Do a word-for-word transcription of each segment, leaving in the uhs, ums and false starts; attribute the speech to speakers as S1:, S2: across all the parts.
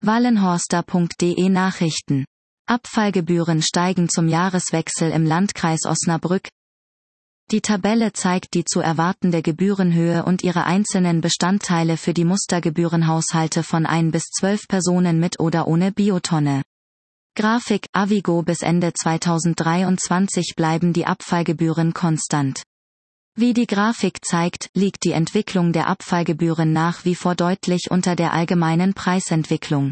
S1: wallenhorster punkt de Nachrichten. Abfallgebühren steigen zum Jahreswechsel im Landkreis Osnabrück. Die Tabelle zeigt die zu erwartende Gebührenhöhe und ihre einzelnen Bestandteile für die Mustergebührenhaushalte von ein bis zwölf Personen mit oder ohne Biotonne. Grafik: Avigo. Bis Ende zweitausenddreiundzwanzig bleiben die Abfallgebühren konstant. Wie die Grafik zeigt, liegt die Entwicklung der Abfallgebühren nach wie vor deutlich unter der allgemeinen Preisentwicklung.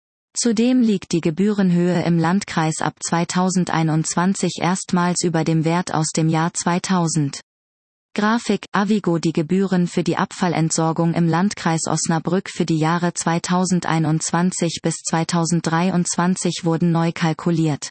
S1: Zudem liegt die Gebührenhöhe im Landkreis ab zweitausendeinundzwanzig erstmals über dem Wert aus dem Jahr zweitausend. Grafik: Avigo. Die Gebühren für die Abfallentsorgung im Landkreis Osnabrück für die Jahre zweitausendeinundzwanzig bis zweitausenddreiundzwanzig wurden neu kalkuliert.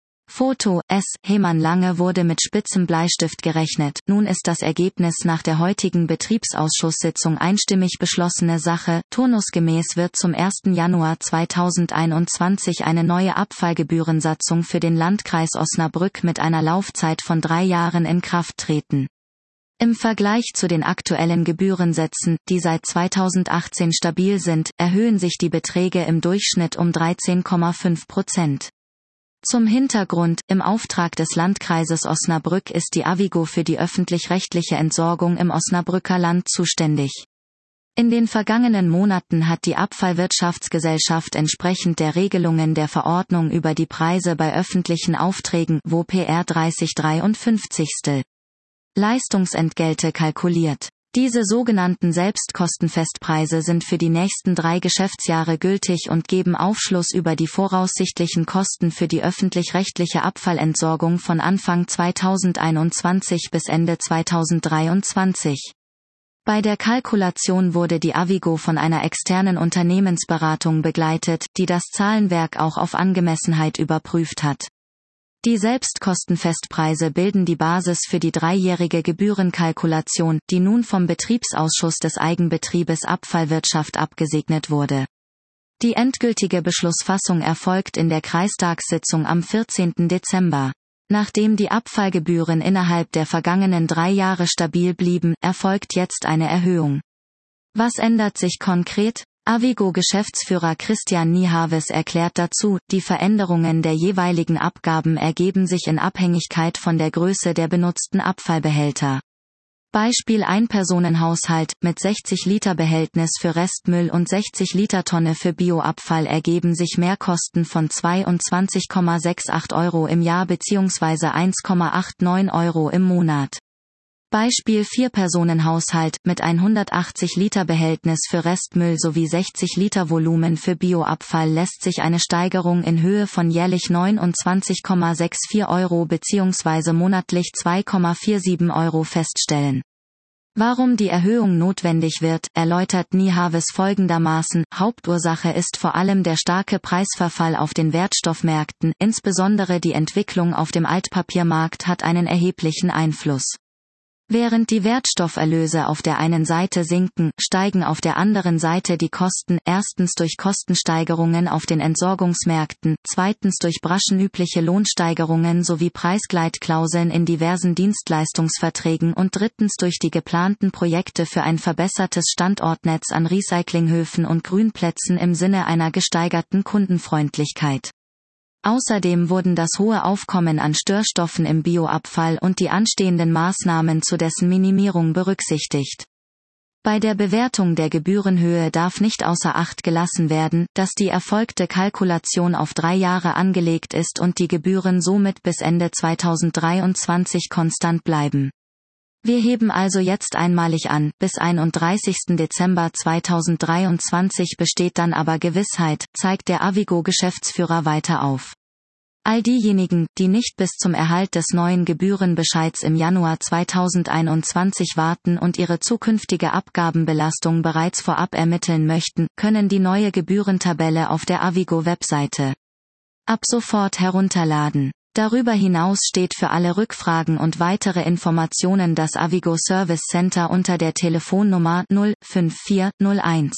S1: Foto: S. Hemann. Lange wurde mit spitzem Bleistift gerechnet, nun ist das Ergebnis nach der heutigen Betriebsausschusssitzung einstimmig beschlossene Sache. Turnusgemäß wird zum ersten Januar zweitausendeinundzwanzig eine neue Abfallgebührensatzung für den Landkreis Osnabrück mit einer Laufzeit von drei Jahren in Kraft treten. Im Vergleich zu den aktuellen Gebührensätzen, die seit zweitausendachtzehn stabil sind, erhöhen sich die Beträge im Durchschnitt um dreizehn Komma fünf Prozent. Zum Hintergrund: Im Auftrag des Landkreises Osnabrück ist die Avigo für die öffentlich-rechtliche Entsorgung im Osnabrücker Land zuständig. In den vergangenen Monaten hat die Abfallwirtschaftsgesellschaft entsprechend der Regelungen der Verordnung über die Preise bei öffentlichen Aufträgen W P R dreißig dreiundfünfzig Leistungsentgelte kalkuliert. Diese sogenannten Selbstkostenfestpreise sind für die nächsten drei Geschäftsjahre gültig und geben Aufschluss über die voraussichtlichen Kosten für die öffentlich-rechtliche Abfallentsorgung von Anfang zweitausendeinundzwanzig bis Ende zweitausenddreiundzwanzig. Bei der Kalkulation wurde die Avigo von einer externen Unternehmensberatung begleitet, die das Zahlenwerk auch auf Angemessenheit überprüft hat. Die Selbstkostenfestpreise bilden die Basis für die dreijährige Gebührenkalkulation, die nun vom Betriebsausschuss des Eigenbetriebes Abfallwirtschaft abgesegnet wurde. Die endgültige Beschlussfassung erfolgt in der Kreistagssitzung am vierzehnten Dezember. Nachdem die Abfallgebühren innerhalb der vergangenen drei Jahre stabil blieben, erfolgt jetzt eine Erhöhung. Was ändert sich konkret? Avigo-Geschäftsführer Christian Niehaves erklärt dazu, die Veränderungen der jeweiligen Abgaben ergeben sich in Abhängigkeit von der Größe der benutzten Abfallbehälter. Beispiel: Einpersonenhaushalt mit sechzig Liter Behältnis für Restmüll und sechzig Liter Tonne für Bioabfall ergeben sich Mehrkosten von zweiundzwanzig Komma achtundsiebzig Euro im Jahr bzw. eins Komma neunundachtzig Euro im Monat. Beispiel: Vierpersonenhaushalt mit hundertachtzig Liter Behältnis für Restmüll sowie sechzig Liter Volumen für Bioabfall lässt sich eine Steigerung in Höhe von jährlich neunundzwanzig Komma vierundsechzig Euro bzw. monatlich zwei Komma siebenundvierzig Euro feststellen. Warum die Erhöhung notwendig wird, erläutert Niehaves folgendermaßen: Hauptursache ist vor allem der starke Preisverfall auf den Wertstoffmärkten, insbesondere die Entwicklung auf dem Altpapiermarkt hat einen erheblichen Einfluss. Während die Wertstofferlöse auf der einen Seite sinken, steigen auf der anderen Seite die Kosten, erstens durch Kostensteigerungen auf den Entsorgungsmärkten, zweitens durch branchenübliche Lohnsteigerungen sowie Preisgleitklauseln in diversen Dienstleistungsverträgen und drittens durch die geplanten Projekte für ein verbessertes Standortnetz an Recyclinghöfen und Grünplätzen im Sinne einer gesteigerten Kundenfreundlichkeit. Außerdem wurden das hohe Aufkommen an Störstoffen im Bioabfall und die anstehenden Maßnahmen zu dessen Minimierung berücksichtigt. Bei der Bewertung der Gebührenhöhe darf nicht außer Acht gelassen werden, dass die erfolgte Kalkulation auf drei Jahre angelegt ist und die Gebühren somit bis Ende zweitausenddreiundzwanzig konstant bleiben. Wir heben also jetzt einmalig an, bis einunddreißigsten Dezember zweitausenddreiundzwanzig besteht dann aber Gewissheit, zeigt der Avigo-Geschäftsführer weiter auf. All diejenigen, die nicht bis zum Erhalt des neuen Gebührenbescheids im Januar zweitausendeinundzwanzig warten und ihre zukünftige Abgabenbelastung bereits vorab ermitteln möchten, können die neue Gebührentabelle auf der Avigo-Webseite ab sofort herunterladen. Darüber hinaus steht für alle Rückfragen und weitere Informationen das Avigo Service Center unter der Telefonnummer null fünf vier null eins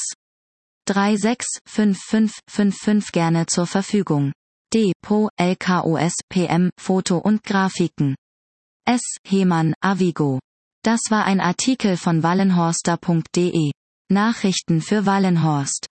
S1: drei sechs fünf fünf fünf fünf gerne zur Verfügung. D. P O, L K O S, P M, Foto und Grafiken. S. Hemann, Avigo. Das war ein Artikel von wallenhorster punkt de. Nachrichten für Wallenhorst.